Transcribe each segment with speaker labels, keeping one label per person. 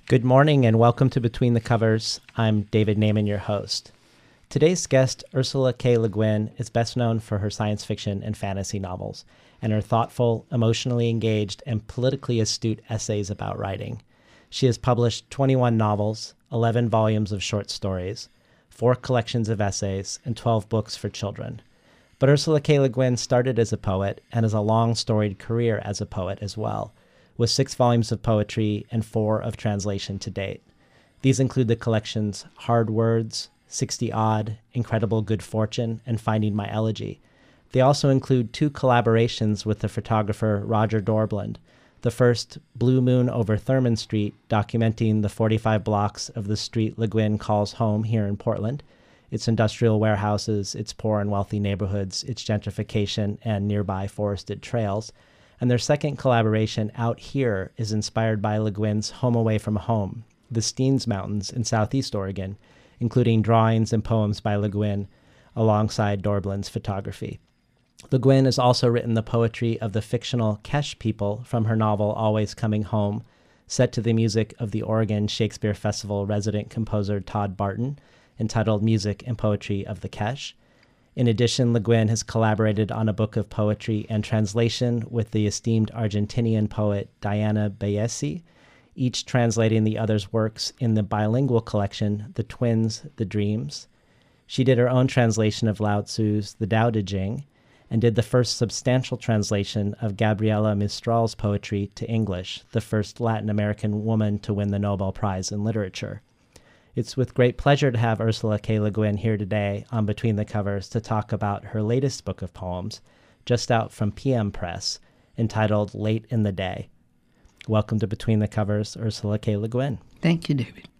Speaker 1: Good morning and welcome to Between the Covers. I'm David Naiman, your host. Today's guest, Ursula K. Le Guin, is best known for her science fiction and fantasy novels and her thoughtful, emotionally engaged, and politically astute essays about writing. She has published 21 novels, 11 volumes of short stories, 4 collections of essays, and 12 books for children. But Ursula K. Le Guin started as a poet and has a long storied career as a poet as well, with 6 volumes of poetry and 4 of translation to date. These include the collections Hard Words, 60 Odd, Incredible Good Fortune, and Finding My Elegy. They also include 2 collaborations with the photographer Roger Dorblund. The first, Blue Moon Over Thurman Street, documenting the 45 blocks of the street Le Guin calls home here in Portland, its industrial warehouses, its poor and wealthy neighborhoods, its gentrification, and nearby forested trails. And their second collaboration, Out Here, is inspired by Le Guin's home away from home, the Steens Mountains in southeast Oregon, including drawings and poems by Le Guin alongside Dorblund's photography. Le Guin has also written the poetry of the fictional Kesh people from her novel Always Coming Home, set to the music of the Oregon Shakespeare Festival resident composer Todd Barton, entitled Music and Poetry of the Kesh. In addition, Le Guin has collaborated on a book of poetry and translation with the esteemed Argentinian poet Diana Baesi, each translating the other's works in the bilingual collection, The Twins, The Dreams. She did her own translation of Lao Tzu's The Tao Te Ching, and did the first substantial translation of Gabriela Mistral's poetry to English, the first Latin American woman to win the Nobel Prize in Literature. It's with great pleasure to have Ursula K. Le Guin here today on Between the Covers to talk about her latest book of poems, just out from PM Press, entitled Late in the Day. Welcome to Between the Covers, Ursula K. Le Guin.
Speaker 2: Thank you, David.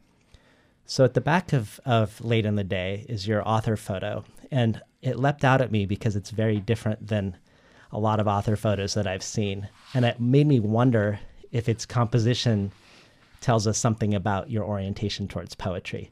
Speaker 1: So at the back of Late in the Day is your author photo, and it leapt out at me because it's very different than a lot of author photos that I've seen. And it made me wonder if its composition tells us something about your orientation towards poetry.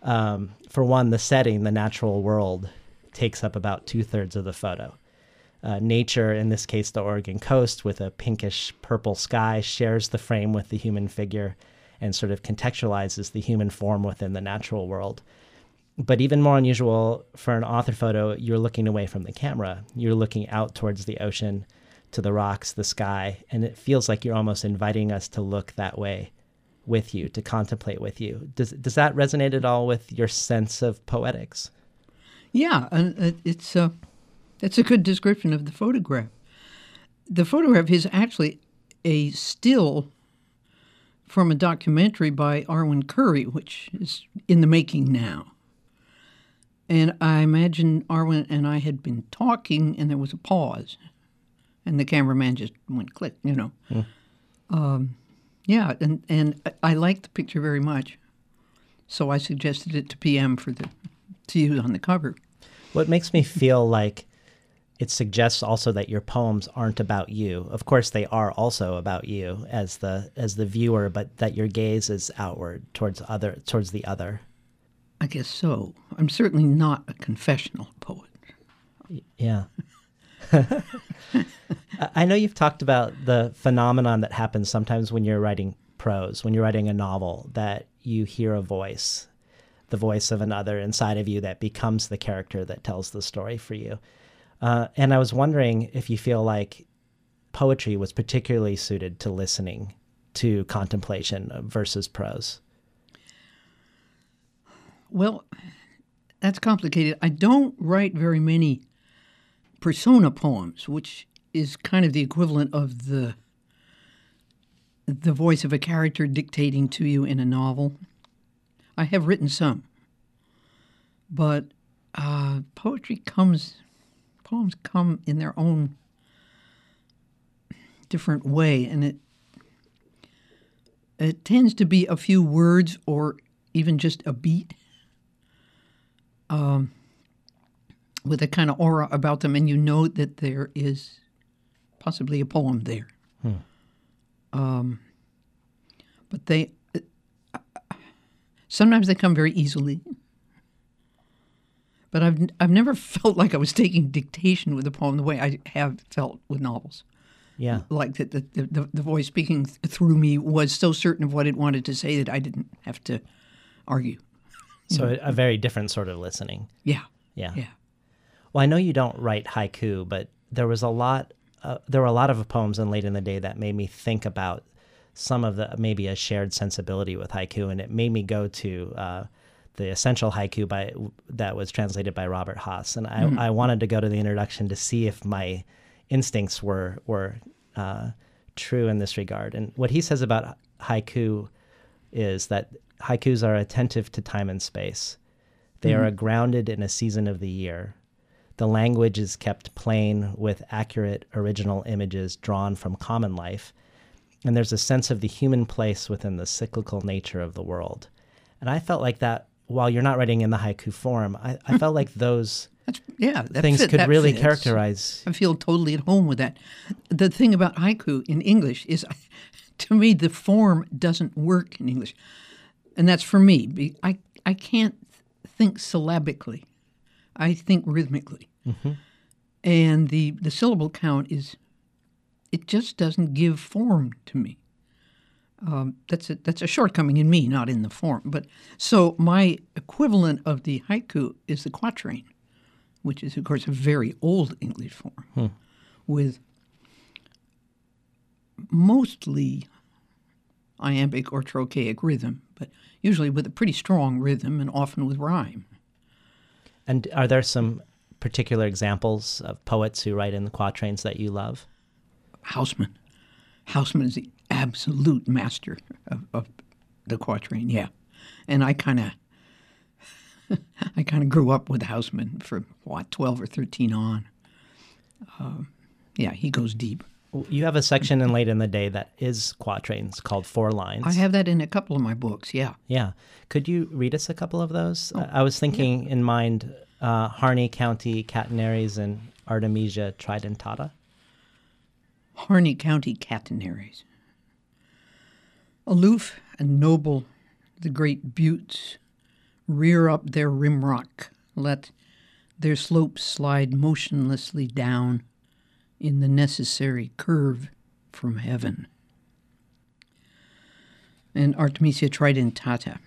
Speaker 1: For one, the setting, the natural world, takes up about 2/3 of the photo. Nature, in this case the Oregon coast, with a pinkish purple sky, shares the frame with the human figure and sort of contextualizes the human form within the natural world. But even more unusual for an author photo, you're looking away from the camera. You're looking out towards the ocean, to the rocks, the sky, and it feels like you're almost inviting us to look that way with you, to contemplate with you. Does that resonate at all with your sense of poetics?
Speaker 2: Yeah, and it's a good description of the photograph. The photograph is actually a still from a documentary by Arwen Curry, which is in the making now. And I imagine Arwen and I had been talking, and there was a pause, and the cameraman just went click, you know. Yeah, and I liked the picture very much, so I suggested it to PM to use on the cover.
Speaker 1: What makes me feel like it suggests also that your poems aren't about you. Of course, they are also about you as the viewer, but that your gaze is outward towards the other.
Speaker 2: I guess so. I'm certainly not a confessional poet.
Speaker 1: Yeah. I know you've talked about the phenomenon that happens sometimes when you're writing prose, when you're writing a novel, that you hear a voice, the voice of another inside of you that becomes the character that tells the story for you. And I was wondering if you feel like poetry was particularly suited to listening to contemplation versus prose.
Speaker 2: Well, that's complicated. I don't write very many persona poems, which is kind of the equivalent of the voice of a character dictating to you in a novel. I have written some, but poems come in their own different way, and it tends to be a few words or even just a beat. With a kind of aura about them, and you know that there is possibly a poem there. But sometimes they come very easily. But I've never felt like I was taking dictation with a poem the way I have felt with novels.
Speaker 1: Yeah.
Speaker 2: Like that the voice speaking through me was so certain of what it wanted to say that I didn't have to argue.
Speaker 1: So a very different sort of listening.
Speaker 2: Yeah.
Speaker 1: Yeah.
Speaker 2: Yeah.
Speaker 1: Well, I know you don't write haiku, but there were a lot of poems in Late in the Day that made me think about some of the maybe a shared sensibility with haiku, and it made me go to the Essential Haiku that was translated by Robert Haas, and I wanted to go to the introduction to see if my instincts were true in this regard. And what he says about haiku is that haikus are attentive to time and space. They are grounded in a season of the year. The language is kept plain with accurate original images drawn from common life. And there's a sense of the human place within the cyclical nature of the world. And I felt like that, while you're not writing in the haiku form, I felt like those things could really characterize.
Speaker 2: I feel totally at home with that. The thing about haiku in English is, to me, the form doesn't work in English. And that's for me. I can't think syllabically. I think rhythmically.
Speaker 1: Mm-hmm.
Speaker 2: And the syllable count it just doesn't give form to me. That's a shortcoming in me, not in the form. But so my equivalent of the haiku is the quatrain, which is, of course, a very old English form with mostly iambic or trochaic rhythm, but usually with a pretty strong rhythm and often with rhyme.
Speaker 1: And are there some particular examples of poets who write in the quatrains that you love?
Speaker 2: Hausman. Hausman is the absolute master of the quatrain, yeah. And I kind of grew up with Hausman from, 12 or 13 on. Yeah, he goes deep.
Speaker 1: You have a section in Late in the Day that is quatrains called Four Lines.
Speaker 2: I have that in a couple of my books, yeah.
Speaker 1: Yeah. Could you read us a couple of those? I was thinking in mind Harney County Catenaries and Artemisia Tridentata.
Speaker 2: Harney County Catenaries. Aloof and noble, the great buttes rear up their rimrock, let their slopes slide motionlessly down in the necessary curve from heaven. And Artemisia Tridentata.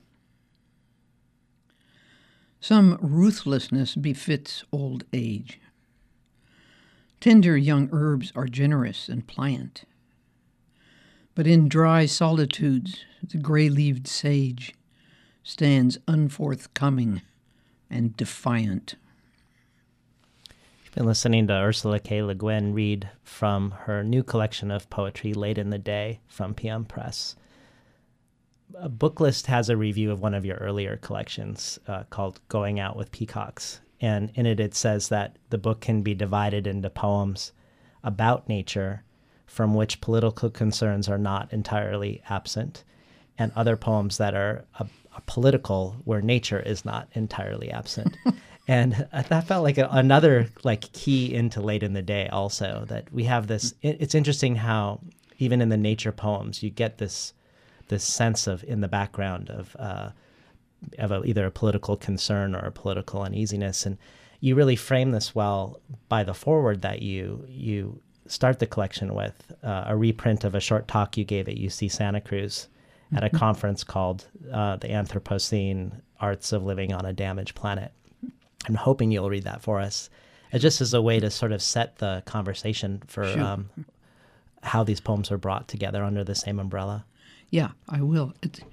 Speaker 2: Some ruthlessness befits old age. Tender young herbs are generous and pliant, but in dry solitudes the gray-leaved sage stands unforthcoming and defiant.
Speaker 1: You've been listening to Ursula K. Le Guin read from her new collection of poetry, Late in the Day, from PM Press. A Booklist has a review of one of your earlier collections called Going Out with Peacocks. And in it says that the book can be divided into poems about nature from which political concerns are not entirely absent, and other poems that are political where nature is not entirely absent. And that felt like another key into Late in the Day also, that we have this. It's interesting how even in the nature poems you get this sense of, in the background of either a political concern or a political uneasiness. And you really frame this well by the foreword that you start the collection with, a reprint of a short talk you gave at UC Santa Cruz at a conference called the Anthropocene Arts of Living on a Damaged Planet. I'm hoping you'll read that for us, just as a way to sort of set the conversation for how these poems are brought together under the same umbrella.
Speaker 2: Yeah, I will.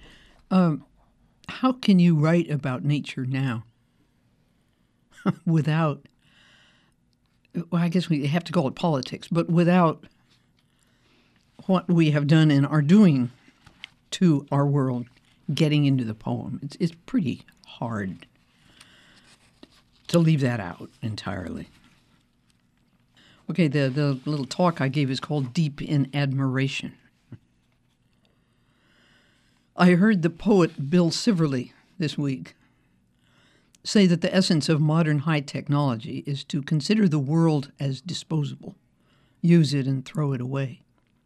Speaker 2: How can you write about nature now without, well, I guess we have to call it politics, but without what we have done and are doing to our world getting into the poem? It's pretty hard to leave that out entirely. Okay, the little talk I gave is called Deep in Admiration. I heard the poet Bill Siverly this week say that the essence of modern high technology is to consider the world as disposable, use it and throw it away.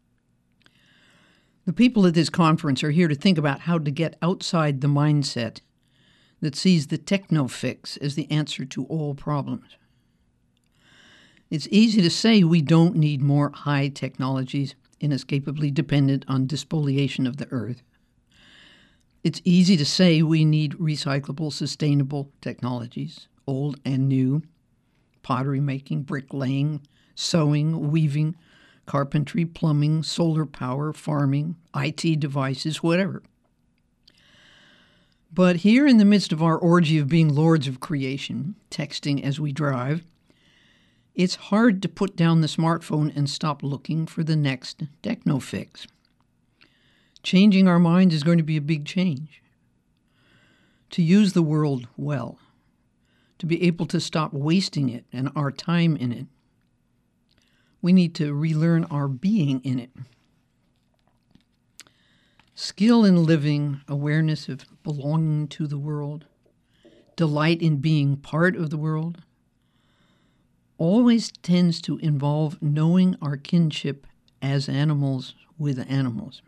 Speaker 2: The people at this conference are here to think about how to get outside the mindset that sees the techno fix as the answer to all problems. It's easy to say we don't need more high technologies inescapably dependent on despoliation of the earth. It's easy to say we need recyclable, sustainable technologies, old and new, pottery making, bricklaying, sewing, weaving, carpentry, plumbing, solar power, farming, IT devices, whatever. But here in the midst of our orgy of being lords of creation, texting as we drive, it's hard to put down the smartphone and stop looking for the next techno fix. Changing our minds is going to be a big change. To use the world well, to be able to stop wasting it and our time in it, we need to relearn our being in it. Skill in living, awareness of belonging to the world, delight in being part of the world, always tends to involve knowing our kinship as animals with animals.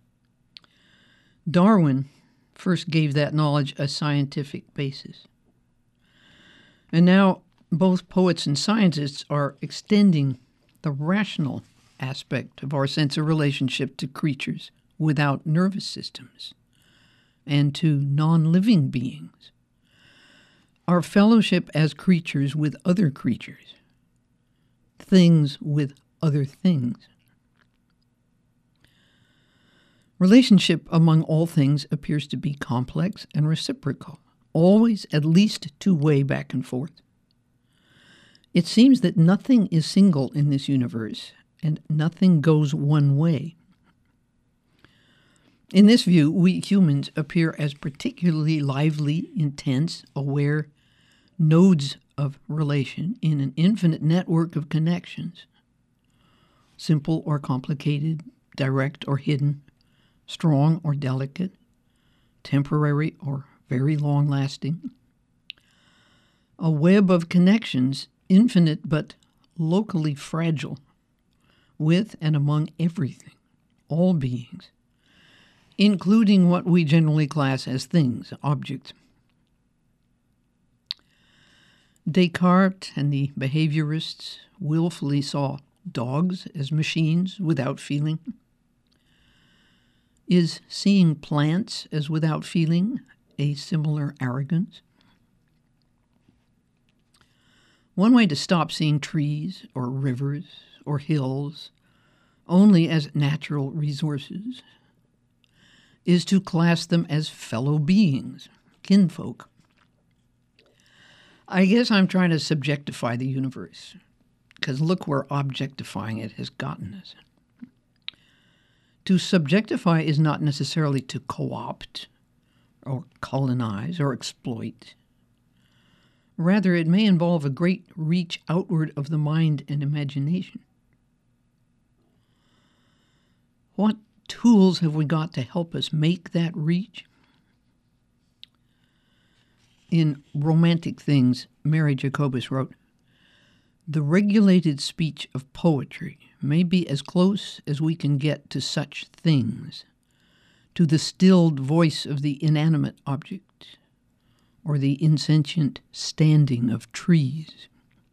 Speaker 2: Darwin first gave that knowledge a scientific basis. And now both poets and scientists are extending the rational aspect of our sense of relationship to creatures without nervous systems and to non-living beings. Our fellowship as creatures with other creatures, things with other things. Relationship among all things appears to be complex and reciprocal, always at least two-way back and forth. It seems that nothing is single in this universe, and nothing goes one way. In this view, we humans appear as particularly lively, intense, aware nodes of relation in an infinite network of connections, simple or complicated, direct or hidden, strong or delicate, temporary or very long-lasting. A web of connections, infinite but locally fragile, with and among everything, all beings, including what we generally class as things, objects. Descartes and the behaviorists willfully saw dogs as machines without feeling. Is seeing plants as without feeling a similar arrogance? One way to stop seeing trees or rivers or hills only as natural resources is to class them as fellow beings, kinfolk. I guess I'm trying to subjectify the universe, because look where objectifying it has gotten us. To subjectify is not necessarily to co-opt or colonize or exploit. Rather, it may involve a great reach outward of the mind and imagination. What tools have we got to help us make that reach? In Romantic Things, Mary Jacobus wrote, "The regulated speech of poetry may be as close as we can get to such things, to the stilled voice of the inanimate object, or the insentient standing of trees."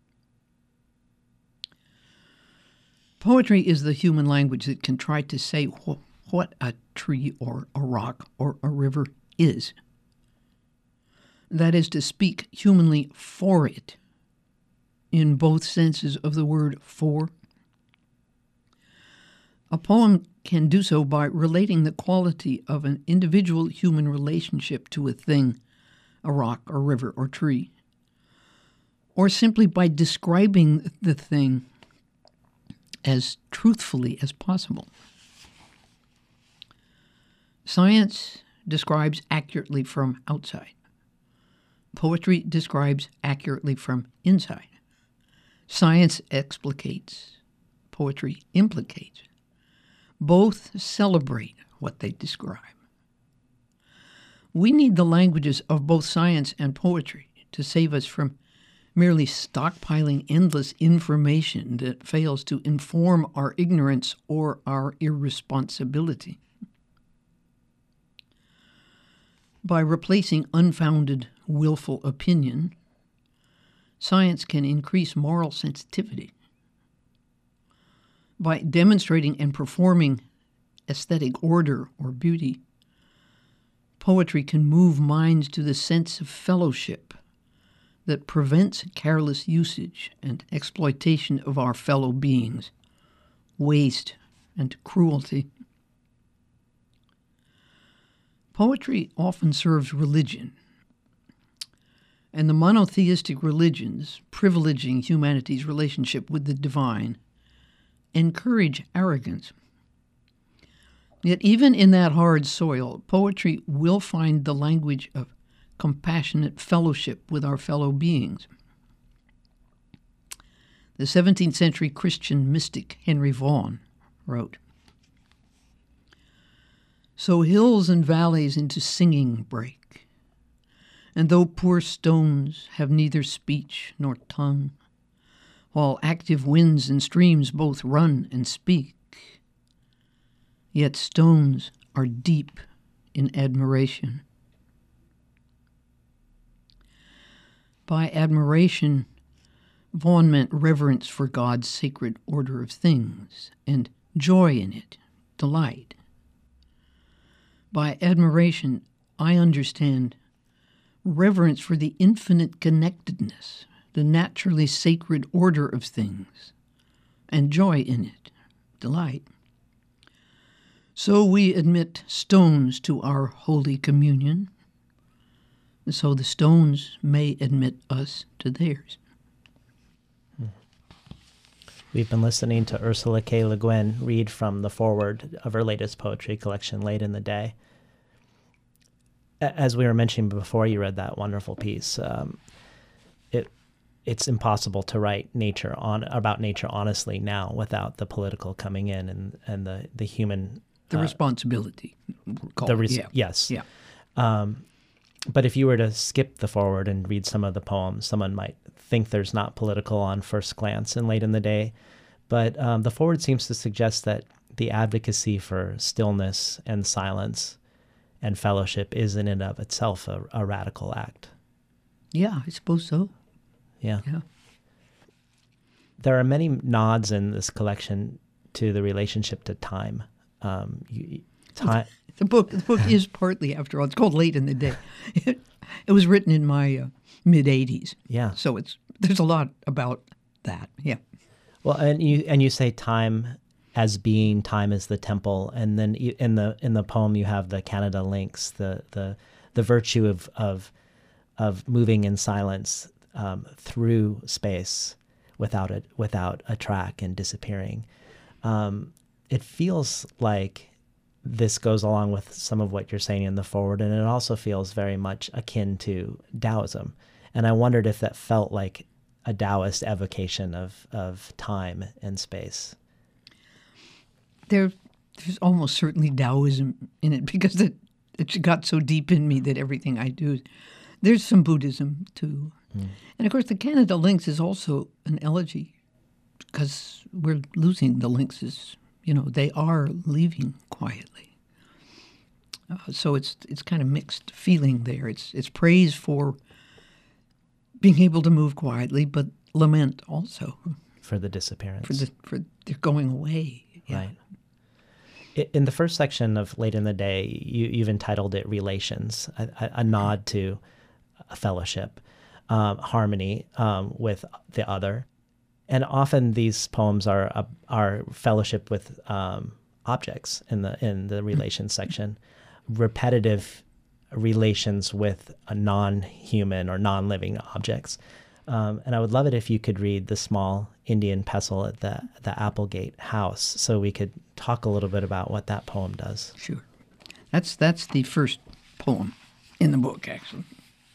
Speaker 2: Poetry is the human language that can try to say what a tree or a rock or a river is. That is to speak humanly for it, in both senses of the word for. A poem can do so by relating the quality of an individual human relationship to a thing, a rock or river or tree, or simply by describing the thing as truthfully as possible. Science describes accurately from outside. Poetry describes accurately from inside. Science explicates. Poetry implicates. Both celebrate what they describe. We need the languages of both science and poetry to save us from merely stockpiling endless information that fails to inform our ignorance or our irresponsibility. By replacing unfounded, willful opinion, science can increase moral sensitivity By demonstrating and performing aesthetic order or beauty, poetry can move minds to the sense of fellowship that prevents careless usage and exploitation of our fellow beings, waste and cruelty. Poetry often serves religion, and the monotheistic religions, privileging humanity's relationship with the divine, encourage arrogance. Yet even in that hard soil, poetry will find the language of compassionate fellowship with our fellow beings. The 17th century Christian mystic Henry Vaughan wrote, "So hills and valleys into singing break, and though poor stones have neither speech nor tongue, while active winds and streams both run and speak, yet stones are deep in admiration." By admiration, Vaughan meant reverence for God's sacred order of things and joy in it, delight. By admiration, I understand reverence for the infinite connectedness, the naturally sacred order of things, and joy in it, delight. So we admit stones to our Holy Communion, so the stones may admit us to theirs.
Speaker 1: We've been listening to Ursula K. Le Guin read from the foreword of her latest poetry collection, Late in the Day. As we were mentioning before you read that wonderful piece, it's impossible to write about nature honestly now without the political coming in and the human...
Speaker 2: The responsibility.
Speaker 1: Yes.
Speaker 2: Yeah.
Speaker 1: But if you were to skip the foreword and read some of the poems, someone might think there's not political on first glance in Late in the Day. But the foreword seems to suggest that the advocacy for stillness and silence and fellowship is in and of itself a radical act.
Speaker 2: Yeah, I suppose so.
Speaker 1: Yeah. There are many nods in this collection to the relationship to time. Time.
Speaker 2: The book is partly, after all, it's called Late in the Day. It was written in my mid-'80s.
Speaker 1: Yeah.
Speaker 2: So there's a lot about that. Yeah.
Speaker 1: Well, and you say time as being, time is the temple, and then in the poem you have the Canada Lynx, the virtue of moving in silence through space without a track and disappearing. It feels like this goes along with some of what you're saying in the foreword, and it also feels very much akin to Taoism. And I wondered if that felt like a Taoist evocation of time and space.
Speaker 2: There's almost certainly Taoism in it because it got so deep in me that everything I do. There's some Buddhism too. And of course the Canada Lynx is also an elegy because we're losing the lynxes. They are leaving quietly. So it's kind of mixed feeling there. It's praise for being able to move quietly, but lament also
Speaker 1: for the disappearance,
Speaker 2: for their going away. Yeah.
Speaker 1: Right. In the first section of Late in the Day, you've entitled it "Relations," a nod to a fellowship, harmony with the other. And often these poems are fellowship with objects in the relations section, repetitive relations with a non-human or non-living objects. And I would love it if you could read The Small Indian Pestle at the Applegate House, so we could talk a little bit about what that poem does.
Speaker 2: Sure. That's the first poem in the book, actually.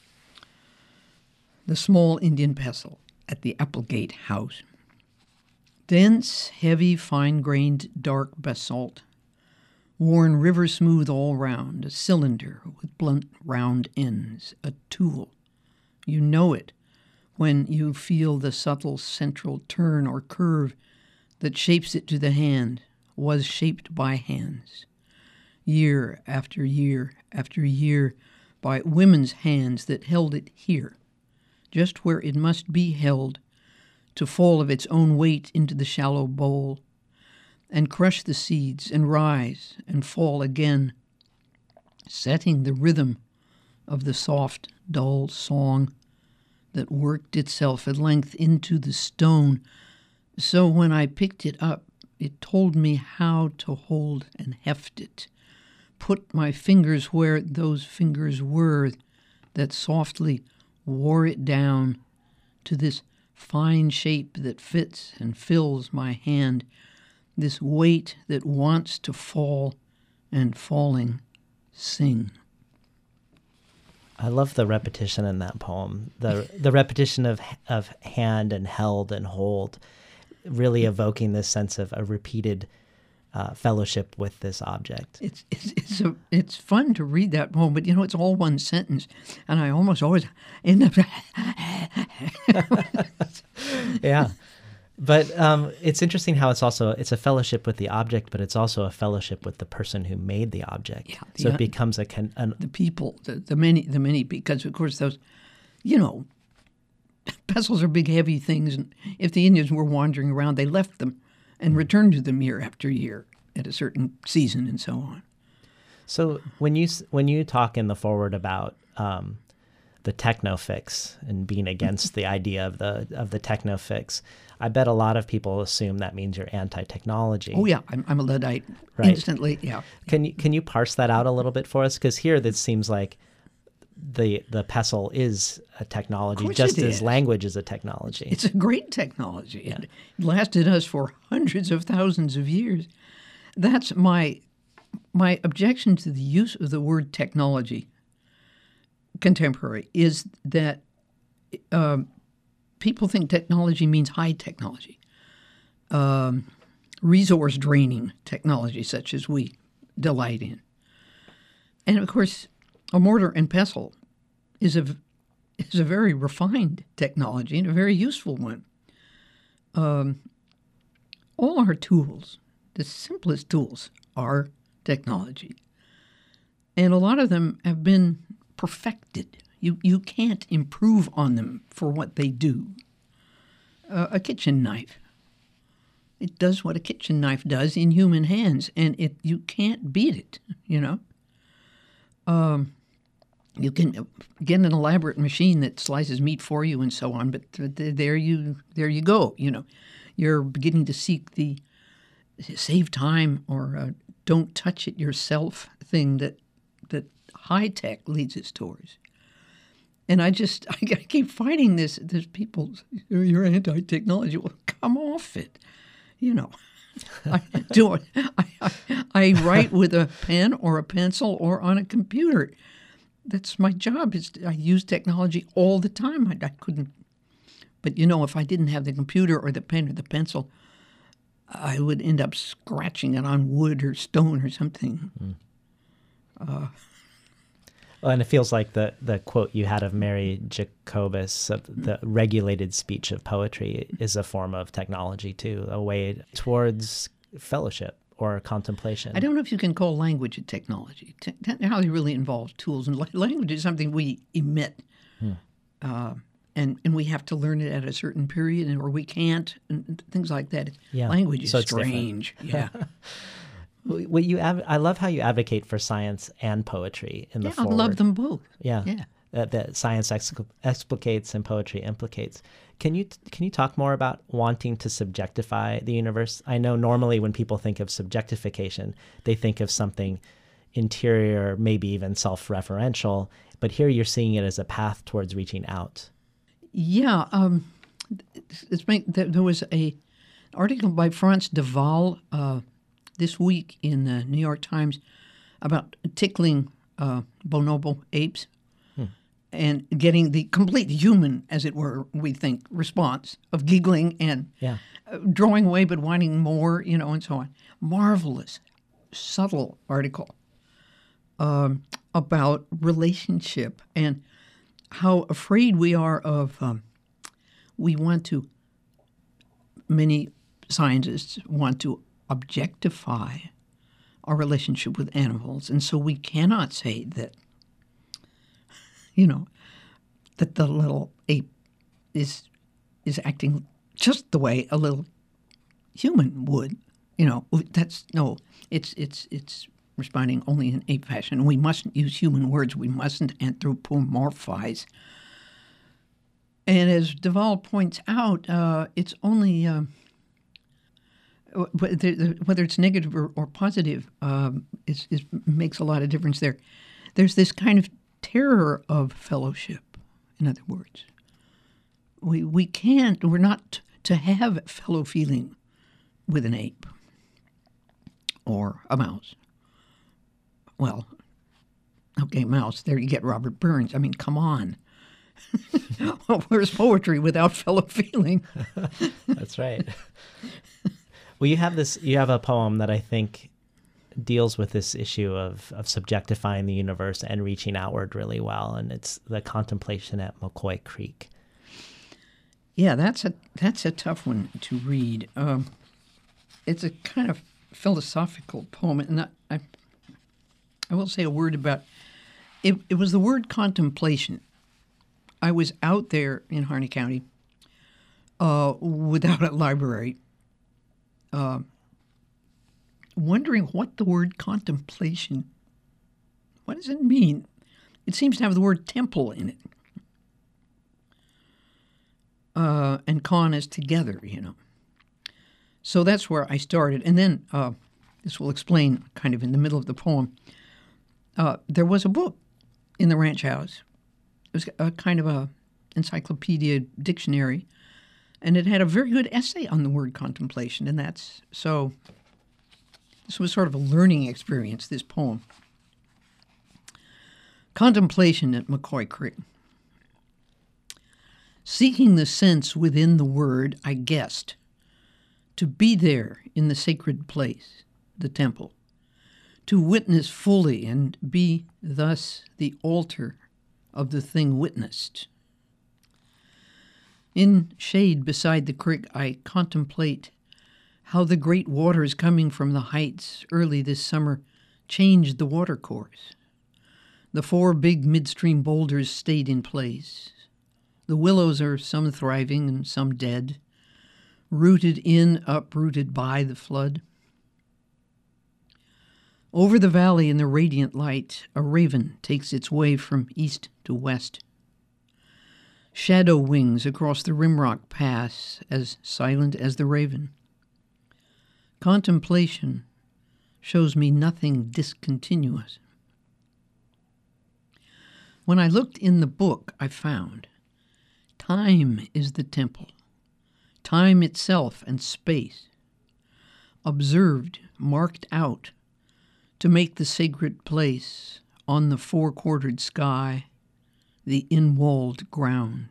Speaker 2: The Small Indian Pestle at the Applegate House. Dense, heavy, fine-grained, dark basalt, worn river-smooth all round, a cylinder with blunt, round ends, a tool. You know it when you feel the subtle central turn or curve that shapes it to the hand, was shaped by hands. Year after year after year, by women's hands that held it here, just where it must be held, to fall of its own weight into the shallow bowl, and crush the seeds and rise and fall again, setting the rhythm of the soft, dull song that worked itself at length into the stone. So when I picked it up, it told me how to hold and heft it, put my fingers where those fingers were that softly wore it down to this fine shape that fits and fills my hand, this weight that wants to fall and falling sing.
Speaker 1: I love the repetition in that poem. The repetition of hand and held and hold, really evoking this sense of a repeated fellowship with this object.
Speaker 2: It's fun to read that poem, but it's all one sentence, and I almost always end up.
Speaker 1: Yeah. But it's interesting how it's a fellowship with the object, but it's also a fellowship with the person who made the object. Yeah, so it becomes
Speaker 2: the people, the many, because of course those, pestles are big, heavy things, and if the Indians were wandering around, they left them and returned to them year after year at a certain season and so on.
Speaker 1: So when you talk in the foreword about the techno-fix and being against the idea of the techno-fix, I bet a lot of people assume that means you're anti-technology.
Speaker 2: Oh yeah, I'm a Luddite
Speaker 1: right.
Speaker 2: Instantly. Yeah.
Speaker 1: Can you parse that out a little bit for us? Because here that seems like the pestle is a technology, just as language is a technology.
Speaker 2: It's a great technology. Yeah. It lasted us for hundreds of thousands of years. That's my objection to the use of the word technology, contemporary, is that people think technology means high technology, resource draining technology such as we delight in. And of course, a mortar and pestle is a very refined technology and a very useful one. All our tools, the simplest tools, are technology. And a lot of them have been perfected. You can't improve on them for what they do. A kitchen knife. It does what a kitchen knife does in human hands, and you can't beat it, You can get an elaborate machine that slices meat for you and so on, but there you go. You're beginning to seek the save time or don't touch it yourself thing that high tech leads us towards. And I keep fighting this. There's people, you're anti-technology. Well, come off it. I write with a pen or a pencil or on a computer. That's my job. I use technology all the time. I couldn't. But, if I didn't have the computer or the pen or the pencil, I would end up scratching it on wood or stone or something.
Speaker 1: Well, and it feels like the quote you had of Mary Jacobus, of the regulated speech of poetry, is a form of technology too, a way towards fellowship or contemplation.
Speaker 2: I don't know if you can call language a technology. Technology really involves tools, and language is something we emit, and we have to learn it at a certain period, or we can't, and things like that. Yeah. Language is strange. Yeah.
Speaker 1: I love how you advocate for science and poetry in the foreword.
Speaker 2: I love them both.
Speaker 1: Yeah. That science explicates and poetry implicates. Can you talk more about wanting to subjectify the universe? I know normally when people think of subjectification, they think of something interior, maybe even self-referential, but here you're seeing it as a path towards reaching out.
Speaker 2: Yeah. There was an article by Frans de Waal this week in the New York Times about tickling bonobo apes and getting the complete human, as it were, we think, response of giggling and drawing away but wanting more, and so on. Marvelous, subtle article about relationship and how afraid we are of, many scientists want to objectify our relationship with animals. And so we cannot say that, that the little ape is acting just the way a little human would. That's no. It's responding only in ape fashion. We mustn't use human words. We mustn't anthropomorphize. And as Duvall points out, it's only whether it's negative or positive, it makes a lot of difference there. There's this kind of terror of fellowship, in other words. We're not to have fellow feeling with an ape or a mouse. Well, okay, mouse, there you get Robert Burns. I mean, come on. Where's poetry without fellow feeling?
Speaker 1: That's right. Well, you have a poem that I think deals with this issue of subjectifying the universe and reaching outward really well, and it's The Contemplation at McCoy Creek.
Speaker 2: Yeah, that's a tough one to read. It's a kind of philosophical poem, and I will say a word about it. It was the word contemplation. I was out there in Harney County without a library, wondering what the word contemplation, what does it mean? It seems to have the word temple in it. And con is together, So that's where I started. And then, this will explain kind of in the middle of the poem, there was a book in the ranch house. It was a kind of a encyclopedia dictionary, and it had a very good essay on the word contemplation, and so this was sort of a learning experience, this poem. Contemplation at McCoy Creek. Seeking the sense within the word, I guessed, to be there in the sacred place, the temple, to witness fully and be thus the altar of the thing witnessed. In shade beside the creek, I contemplate how the great waters coming from the heights early this summer changed the watercourse. The 4 big midstream boulders stayed in place. The willows are some thriving and some dead, rooted in, uprooted by the flood. Over the valley in the radiant light, a raven takes its way from east to west. Shadow wings across the rimrock pass, as silent as the raven. Contemplation shows me nothing discontinuous. When I looked in the book, I found time is the temple, time itself and space, observed, marked out, to make the sacred place on the 4-quartered sky, the in-walled ground.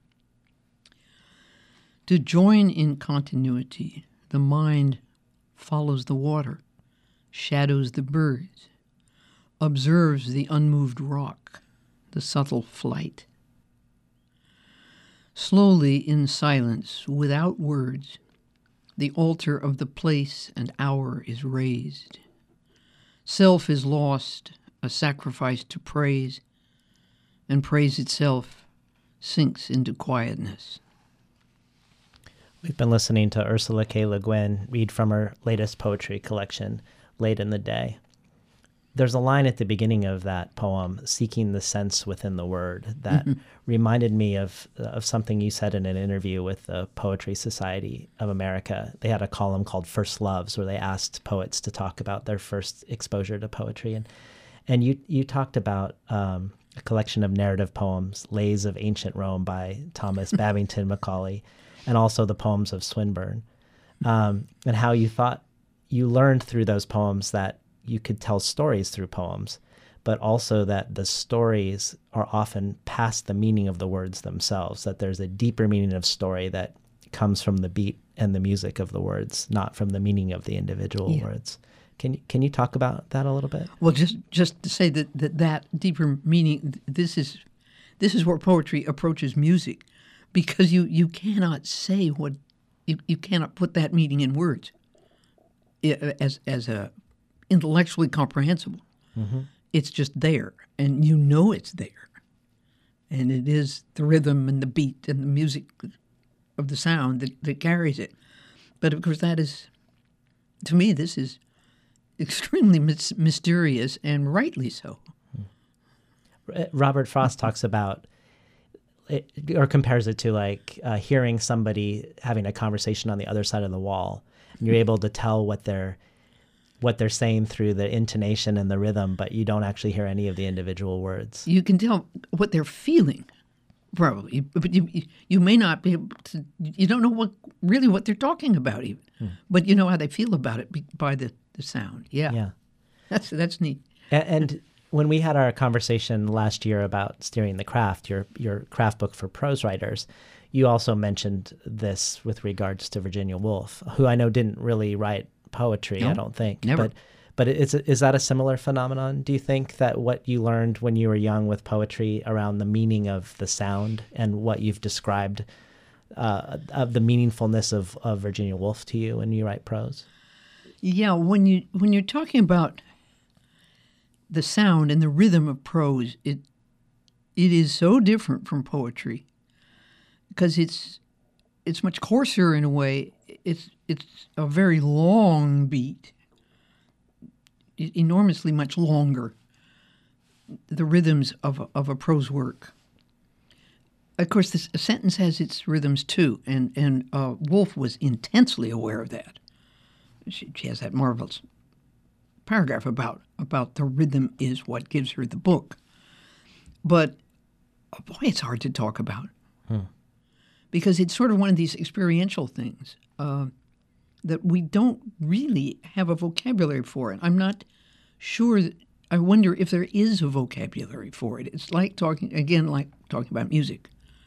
Speaker 2: To join in continuity, the mind follows the water, shadows the birds, observes the unmoved rock, the subtle flight. Slowly, in silence, without words, the altar of the place and hour is raised. Self is lost, a sacrifice to praise, and praise itself sinks into quietness.
Speaker 1: We've been listening to Ursula K. Le Guin read from her latest poetry collection, Late in the Day. There's a line at the beginning of that poem, seeking the sense within the word, that reminded me of something you said in an interview with the Poetry Society of America. They had a column called First Loves, where they asked poets to talk about their first exposure to poetry. And you talked about a collection of narrative poems, Lays of Ancient Rome by Thomas Babington Macaulay, and also the poems of Swinburne, and how you thought you learned through those poems that you could tell stories through poems, but also that the stories are often past the meaning of the words themselves, that there's a deeper meaning of story that comes from the beat and the music of the words, not from the meaning of the individual words. Can you talk about that a little bit?
Speaker 2: Well, just to say that deeper meaning, this is where poetry approaches music, because you cannot say what you cannot put that meaning in words as a intellectually comprehensible. Mm-hmm. It's just there, and you know it's there. And it is the rhythm and the beat and the music of the sound that carries it. But of course that is to me, this is extremely mysterious, and rightly so.
Speaker 1: Robert Frost talks about it, or compares it to like hearing somebody having a conversation on the other side of the wall, and you're able to tell what they're saying through the intonation and the rhythm, but you don't actually hear any of the individual words.
Speaker 2: You can tell what they're feeling, probably, but you may not be able to. You don't know what they're talking about even, but you know how they feel about it by the sound. Yeah. That's neat.
Speaker 1: And when we had our conversation last year about Steering the Craft, your craft book for prose writers, you also mentioned this with regards to Virginia Woolf, who I know didn't really write poetry,
Speaker 2: No,
Speaker 1: I don't think.
Speaker 2: never.
Speaker 1: But is that a similar phenomenon? Do you think that what you learned when you were young with poetry around the meaning of the sound and what you've described of the meaningfulness of Virginia Woolf to you when you write prose?
Speaker 2: Yeah, when you're talking about the sound and the rhythm of prose, it is so different from poetry because it's much coarser in a way. It's a very long beat, enormously much longer. The rhythms of a prose work. Of course, a sentence has its rhythms too, and Woolf was intensely aware of that. She has that marvelous paragraph about the rhythm is what gives her the book. But, boy, it's hard to talk about. Because it's sort of one of these experiential things that we don't really have a vocabulary for it. I'm not sure. I wonder if there is a vocabulary for it. It's like talking about music.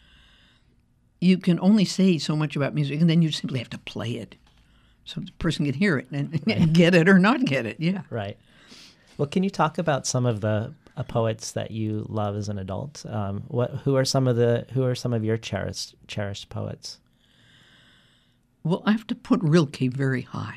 Speaker 2: You can only say so much about music, and then you simply have to play it so the person can hear it and get it or not get it. Yeah.
Speaker 1: Right. Well, can you talk about some of the poets that you love as an adult? Who are some of your cherished poets?
Speaker 2: Well, I have to put Rilke very high.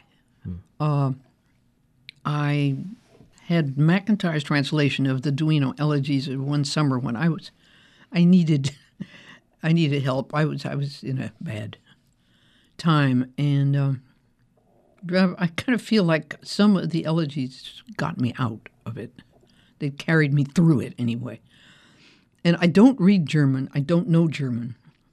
Speaker 2: I had McIntyre's translation of the Duino Elegies one summer when I needed help. I was in a bad time, and I kind of feel like some of the elegies got me out of it. They carried me through it anyway. And I don't read German. I don't know German.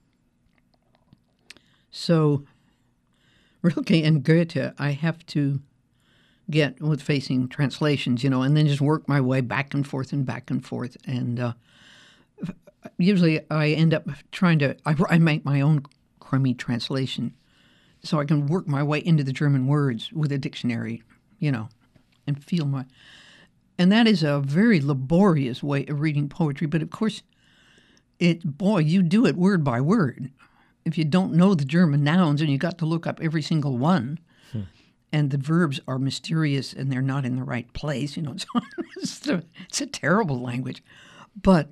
Speaker 2: So Rilke and Goethe, I have to get with facing translations, and then just work my way back and forth and back and forth. And usually I end up I make my own crummy translation so I can work my way into the German words with a dictionary, and feel my... And that is a very laborious way of reading poetry. But, of course, you do it word by word. If you don't know the German nouns and you got to look up every single one, and the verbs are mysterious and they're not in the right place, so it's a terrible language. But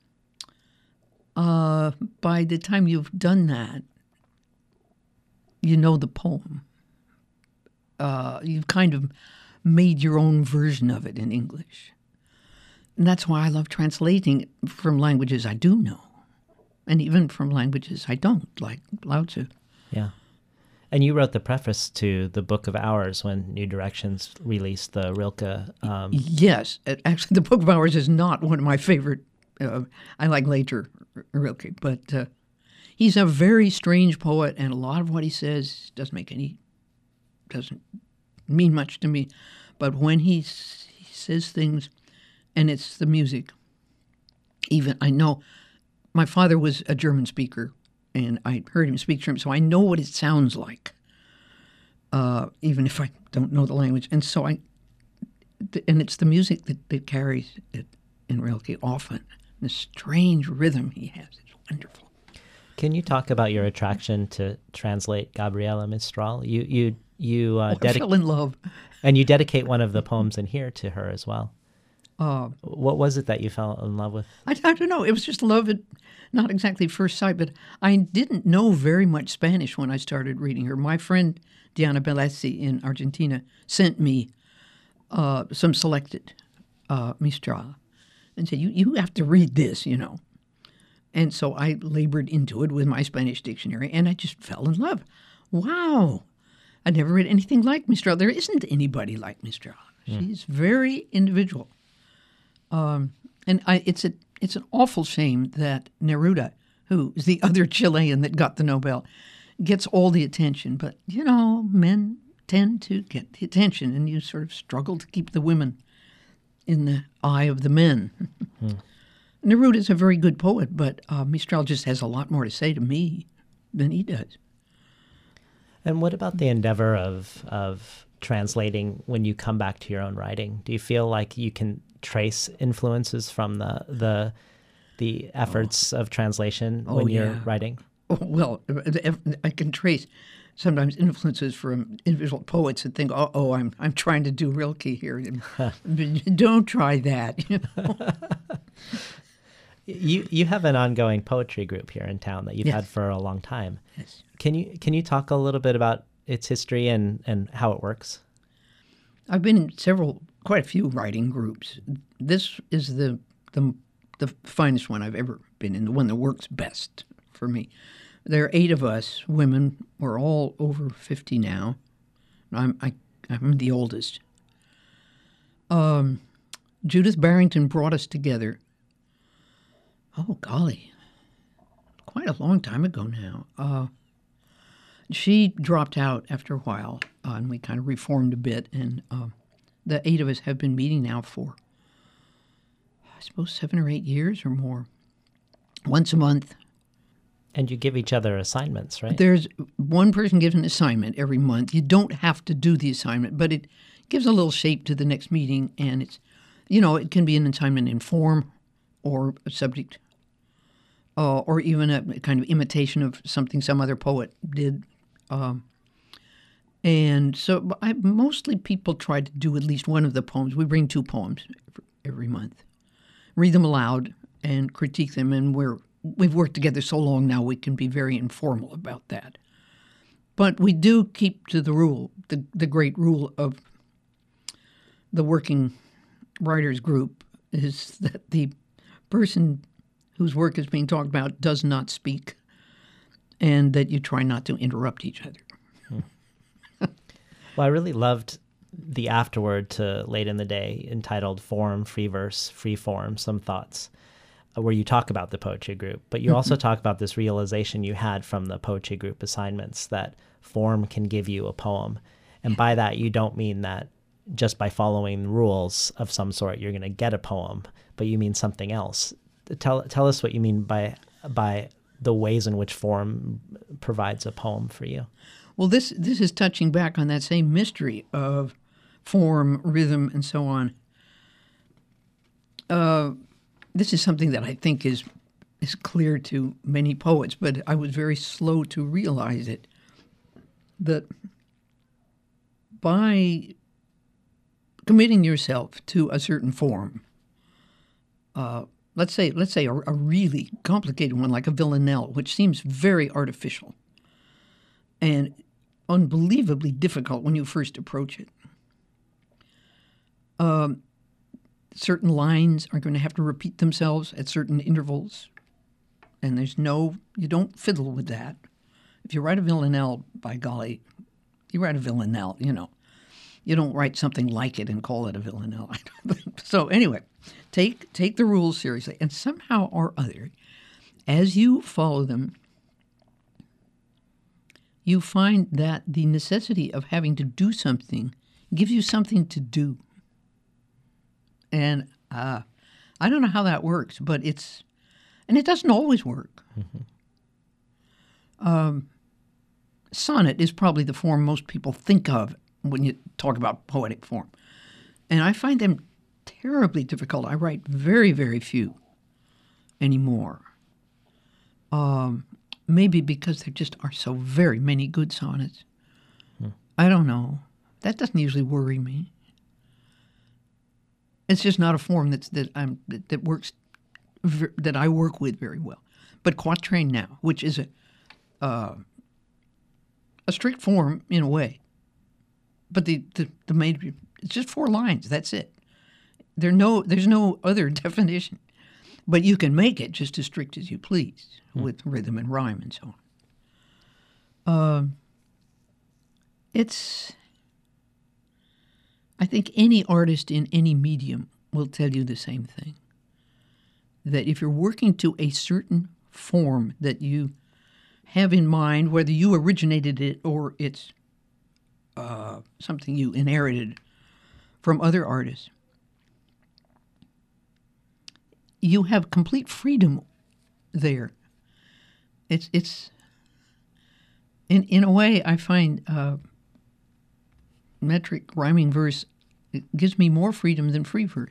Speaker 2: by the time you've done that, you know the poem. You've kind of made your own version of it in English. And that's why I love translating from languages I do know, and even from languages I don't, like Lao Tzu.
Speaker 1: Yeah. And you wrote the preface to the Book of Hours when New Directions released the Rilke.
Speaker 2: Yes. Actually, the Book of Hours is not one of my favorite. I like later Rilke, but he's a very strange poet, and a lot of what he says doesn't mean much to me. But when he says things, and it's the music, even I know my father was a German speaker, and I heard him speak German, so I know what it sounds like, even if I don't know the language. And so and it's the music that carries it in Rilke often. The strange rhythm he has is wonderful.
Speaker 1: Can you talk about your attraction to translate Gabriela Mistral? I
Speaker 2: fell in love.
Speaker 1: And you dedicate one of the poems in here to her as well. What was it that you fell in love with?
Speaker 2: I don't know. It was just love at not exactly first sight, but I didn't know very much Spanish when I started reading her. My friend Diana Bellesi in Argentina sent me some selected Mistral and said, you have to read this, And so I labored into it with my Spanish dictionary, and I just fell in love. Wow. I never read anything like Mistral. There isn't anybody like Mistral. She's very individual. It's an awful shame that Neruda, who is the other Chilean that got the Nobel, gets all the attention. But, men tend to get the attention, and you sort of struggle to keep the women in the eye of the men. Neruda is a very good poet, but Mistral just has a lot more to say to me than he does.
Speaker 1: And what about the endeavor of translating when you come back to your own writing? Do you feel like you can trace influences from the efforts of translation when you're writing?
Speaker 2: Well, I can trace sometimes influences from individual poets and think, I'm trying to do Rilke here. Don't try that.
Speaker 1: You have an ongoing poetry group here in town that you've had for a long time.
Speaker 2: Yes.
Speaker 1: Can you talk a little bit about its history and how it works?
Speaker 2: I've been in quite a few writing groups. This is the finest one I've ever been in, the one that works best for me. There are 8 of us women. We're all over 50 now. I'm the oldest. Judith Barrington brought us together. Oh, golly, quite a long time ago now. She dropped out after a while, and we kind of reformed a bit, and the 8 of us have been meeting now for, I suppose, 7 or 8 years or more, once a month.
Speaker 1: And you give each other assignments, right?
Speaker 2: There's one person gives an assignment every month. You don't have to do the assignment, but it gives a little shape to the next meeting, and it's, it can be an assignment in form or a subject, or even a kind of imitation of something some other poet did. And so mostly people try to do at least one of the poems. We bring 2 poems every month, read them aloud, and critique them. And we've worked together so long now we can be very informal about that. But we do keep to the rule, the great rule of the working writers group is that the person whose work is being talked about does not speak, and that you try not to interrupt each other.
Speaker 1: Well, I really loved the afterword to Late in the Day entitled Form, Free Verse, Free Form, Some Thoughts, where you talk about the poetry group, but you also talk about this realization you had from the poetry group assignments that form can give you a poem. And by that, you don't mean that just by following rules of some sort, you're going to get a poem, but you mean something else. Tell us what you mean by the ways in which form provides a poem for you.
Speaker 2: Well, this is touching back on that same mystery of form, rhythm, and so on. This is something that I think is clear to many poets, but I was very slow to realize it, that by committing yourself to a certain form, let's say a really complicated one like a villanelle, which seems very artificial and unbelievably difficult when you first approach it. Certain lines are going to have to repeat themselves at certain intervals, and you don't fiddle with that. If you write a villanelle, by golly, you write a villanelle, You don't write something like it and call it a villanelle. So anyway, take the rules seriously, and somehow or other, as you follow them, you find that the necessity of having to do something gives you something to do. And I don't know how that works, but it doesn't always work. Mm-hmm. Sonnet is probably the form most people think of when you talk about poetic form. And I find them terribly difficult. I write very, very few anymore. Maybe because there just are so very many good sonnets. I don't know. That doesn't usually worry me. It's just not a form that works, that I work with very well. But quatrain now, which is a strict form in a way, but the major, it's just 4 lines. That's it. There's no other definition, but you can make it just as strict as you please with rhythm and rhyme and so on. It's, I think any artist in any medium will tell you the same thing. That if you're working to a certain form that you have in mind, whether you originated it or it's something you inherited from other artists, you have complete freedom there. It's in a way, I find metric rhyming verse, it gives me more freedom than free verse.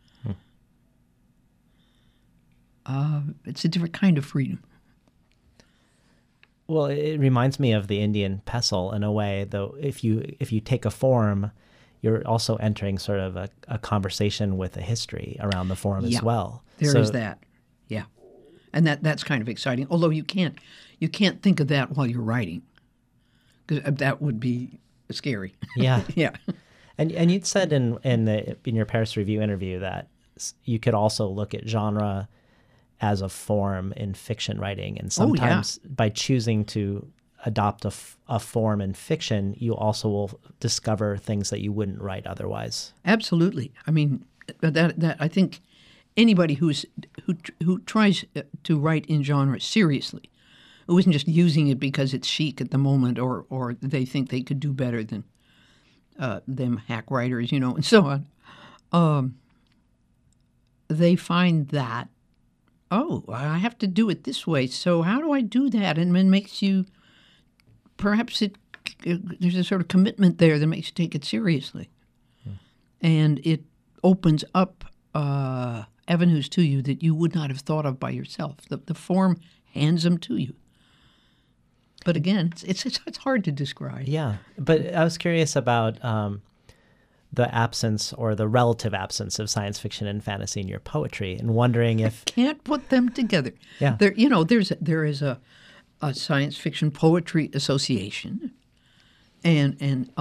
Speaker 2: It's a different kind of freedom.
Speaker 1: Well, it reminds me of the Indian pestle in a way, though. If you take a form, you're also entering sort of a conversation with a history around the form as well.
Speaker 2: There is that, yeah, and that's kind of exciting. Although you can't think of that while you're writing, because that would be scary.
Speaker 1: Yeah,
Speaker 2: yeah.
Speaker 1: And you'd said in your Paris Review interview that you could also look at genre as a form in fiction writing, and sometimes by choosing to adopt a form in fiction, you also will discover things that you wouldn't write otherwise.
Speaker 2: Absolutely. I mean, that I think anybody who tries to write in genre seriously, who isn't just using it because it's chic at the moment, or they think they could do better than them hack writers, and so on. They find that, oh, I have to do it this way. So how do I do that? And it makes you, perhaps there's a sort of commitment there that makes you take it seriously. And it opens up avenues to you that you would not have thought of by yourself. The form hands them to you. But again, it's hard to describe.
Speaker 1: Yeah, but I was curious about the absence or the relative absence of science fiction and fantasy in your poetry, and wondering if
Speaker 2: can't put them together.
Speaker 1: Yeah,
Speaker 2: there is a science fiction poetry association, and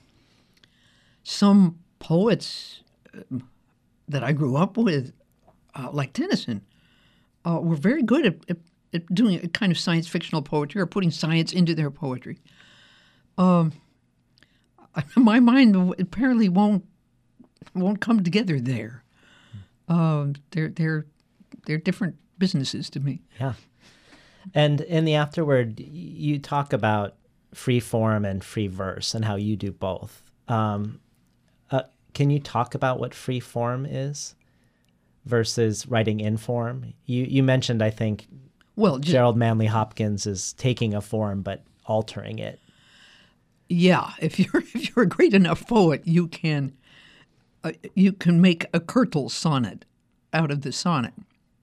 Speaker 2: some poets that I grew up with, like Tennyson, were very good at doing a kind of science fictional poetry or putting science into their poetry. My mind apparently won't come together there. They're different businesses to me.
Speaker 1: Yeah. And in the afterword, you talk about free form and free verse and how you do both. Can you talk about what free form is versus writing in form? You mentioned, I think, Gerald Manley Hopkins is taking a form but altering it.
Speaker 2: Yeah, if you're a great enough poet, you can make a curtal sonnet out of the sonnet.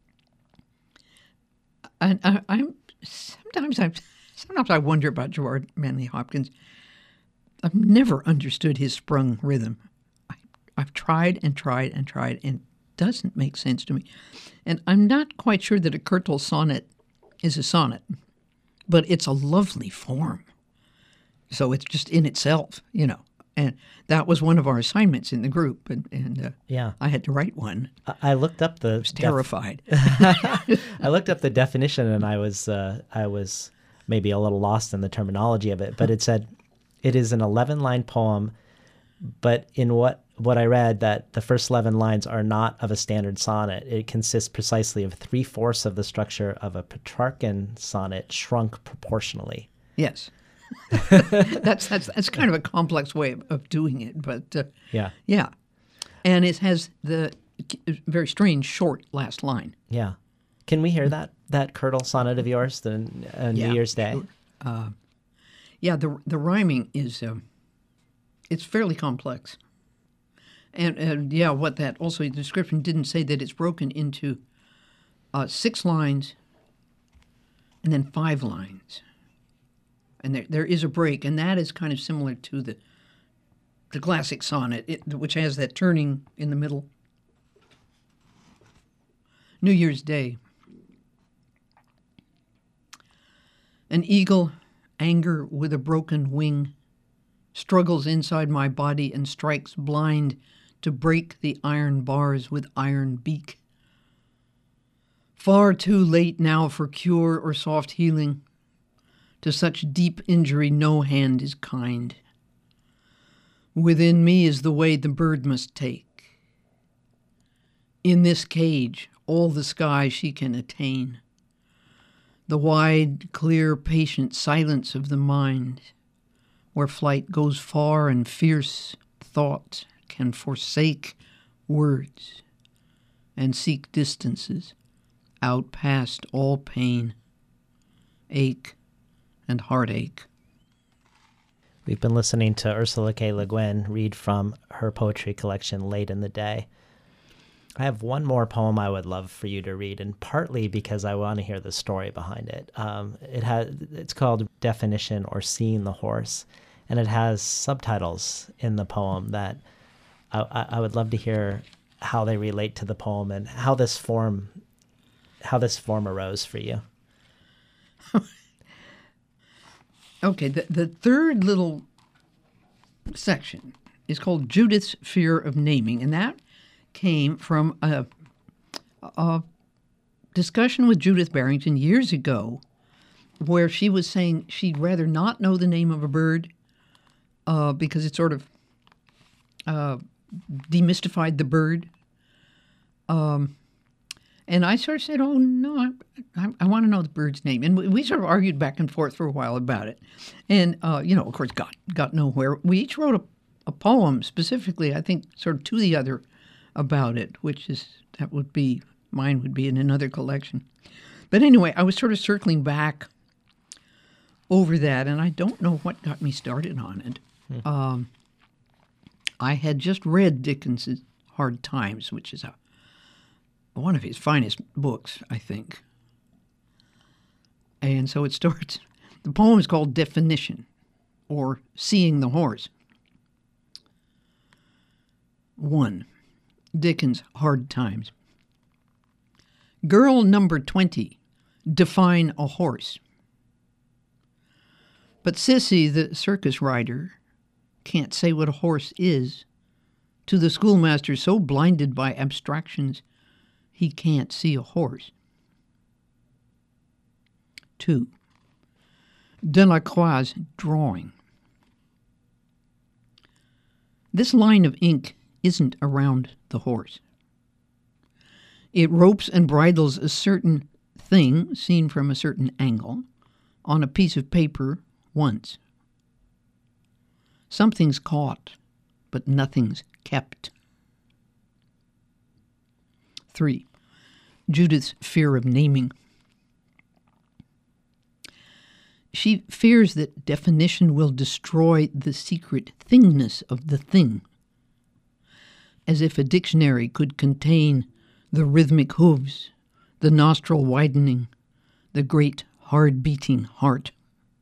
Speaker 2: And sometimes I wonder about Gerard Manley Hopkins. I've never understood his sprung rhythm. I've tried and tried and tried, and it doesn't make sense to me. And I'm not quite sure that a curtal sonnet is a sonnet, but it's a lovely form. So it's just in itself, And that was one of our assignments in the group, and I had to write one.
Speaker 1: I looked up the.
Speaker 2: I was terrified.
Speaker 1: I looked up the definition, and I was maybe a little lost in the terminology of it. But it said it is an 11-line poem, but in what I read, that the first 11 lines are not of a standard sonnet. It consists precisely of 3/4 of the structure of a Petrarchan sonnet, shrunk proportionally.
Speaker 2: Yes. that's kind of a complex way of doing it, but yeah, and it has the very strange short last line.
Speaker 1: Yeah, can we hear that curtal sonnet of yours on New Year's Day?
Speaker 2: Sure. The rhyming is it's fairly complex, and what that also the description didn't say that it's broken into 6 lines and then 5 lines. And there is a break, and that is kind of similar to the classic sonnet, which has that turning in the middle. New Year's Day. An eagle, anger with a broken wing, struggles inside my body and strikes blind to break the iron bars with iron beak. Far too late now for cure or soft healing. To such deep injury no hand is kind. Within me is the way the bird must take. In this cage, all the sky she can attain. The wide, clear, patient silence of the mind, where flight goes far and fierce thought can forsake words and seek distances out past all pain, ache, and heartache.
Speaker 1: We've been listening to Ursula K. Le Guin read from her poetry collection, Late in the Day. I have one more poem I would love for you to read, and partly because I want to hear the story behind it. It's called Definition, or Seeing the Horse, and it has subtitles in the poem that I would love to hear how they relate to the poem and how this form arose for you.
Speaker 2: Okay, the third little section is called Judith's Fear of Naming, and that came from a discussion with Judith Barrington years ago where she was saying she'd rather not know the name of a bird because it sort of demystified the bird. And I sort of said, oh, no, I want to know the bird's name. And we sort of argued back and forth for a while about it. And, of course, got nowhere. We each wrote a poem specifically, I think, sort of to the other about it, mine would be in another collection. But anyway, I was sort of circling back over that, and I don't know what got me started on it. I had just read Dickens's Hard Times, which is one of his finest books, I think. And so it starts, the poem is called Definition, or Seeing the Horse. 1. Dickens' Hard Times. Girl number 20, define a horse. But Sissy, the circus rider, can't say what a horse is to the schoolmaster so blinded by abstractions he can't see a horse. 2. Delacroix's drawing. This line of ink isn't around the horse. It ropes and bridles a certain thing seen from a certain angle on a piece of paper once. Something's caught, but nothing's kept. 3. Judith's fear of naming. She fears that definition will destroy the secret thingness of the thing, as if a dictionary could contain the rhythmic hooves, the nostril widening, the great hard-beating heart.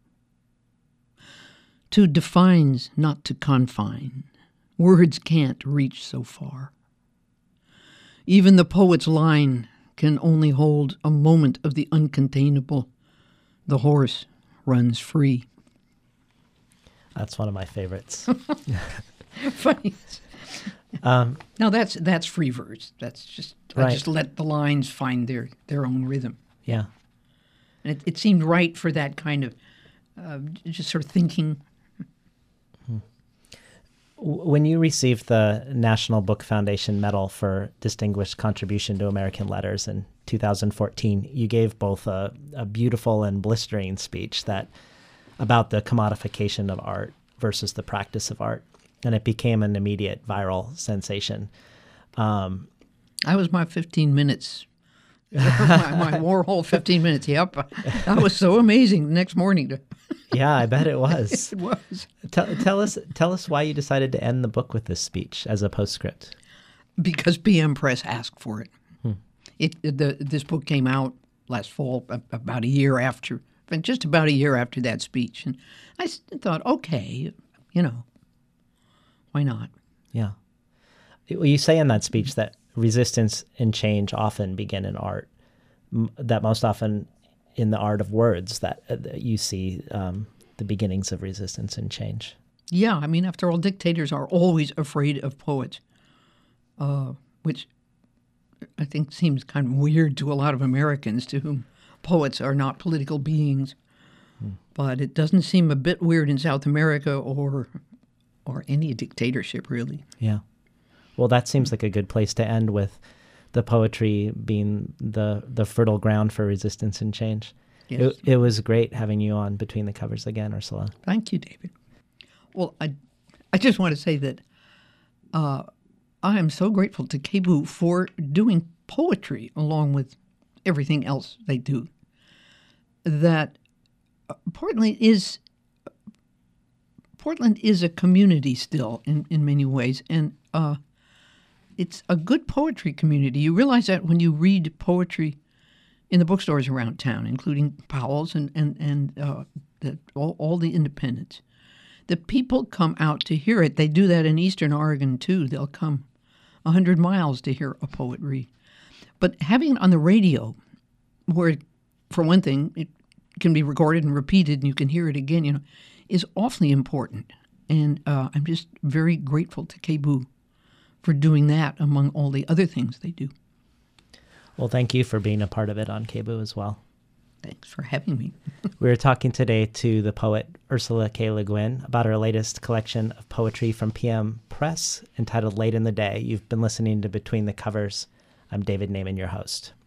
Speaker 2: To defines, not to confine. Words can't reach so far. Even the poet's line can only hold a moment of the uncontainable. The horse runs free.
Speaker 1: That's one of my favorites.
Speaker 2: Funny. Now that's free verse. That's just
Speaker 1: right.
Speaker 2: I just let the lines find their own rhythm.
Speaker 1: Yeah.
Speaker 2: And it seemed right for that kind of just sort of thinking.
Speaker 1: When you received the National Book Foundation Medal for Distinguished Contribution to American Letters in 2014, you gave both a beautiful and blistering speech about the commodification of art versus the practice of art, and it became an immediate viral sensation.
Speaker 2: That was my 15 minutes. my Warhol 15 minutes. Yep. That was so amazing the next morning.
Speaker 1: Yeah, I bet it was.
Speaker 2: It was.
Speaker 1: Tell us why you decided to end the book with this speech as a postscript.
Speaker 2: Because PM Press asked for it. This book came out last fall, about a year after, just about a year after that speech. And I thought, okay, why not?
Speaker 1: Yeah. Well, you say in that speech that resistance and change often begin in art, that most often in the art of words that you see the beginnings of resistance and change.
Speaker 2: Yeah, I mean, after all, dictators are always afraid of poets, which I think seems kind of weird to a lot of Americans to whom poets are not political beings. But it doesn't seem a bit weird in South America or or any dictatorship, really.
Speaker 1: Yeah. Well, that seems like a good place to end, with the poetry being the fertile ground for resistance and change.
Speaker 2: Yes.
Speaker 1: It was great having you on Between the Covers again, Ursula.
Speaker 2: Thank you, David. Well, I just want to say that I am so grateful to KBOO for doing poetry along with everything else they do. That Portland is a community still in many ways, and it's a good poetry community. You realize that when you read poetry in the bookstores around town, including Powell's and all the independents. The people come out to hear it. They do that in Eastern Oregon, too. They'll come 100 miles to hear a poet read. But having it on the radio, where, for one thing, it can be recorded and repeated and you can hear it again, is awfully important. And I'm just very grateful to KBOO for doing that among all the other things they do.
Speaker 1: Well, thank you for being a part of it on KBOO as well.
Speaker 2: Thanks for having me.
Speaker 1: We were talking today to the poet Ursula K. Le Guin about her latest collection of poetry from PM Press entitled Late in the Day. You've been listening to Between the Covers. I'm David Naiman, your host.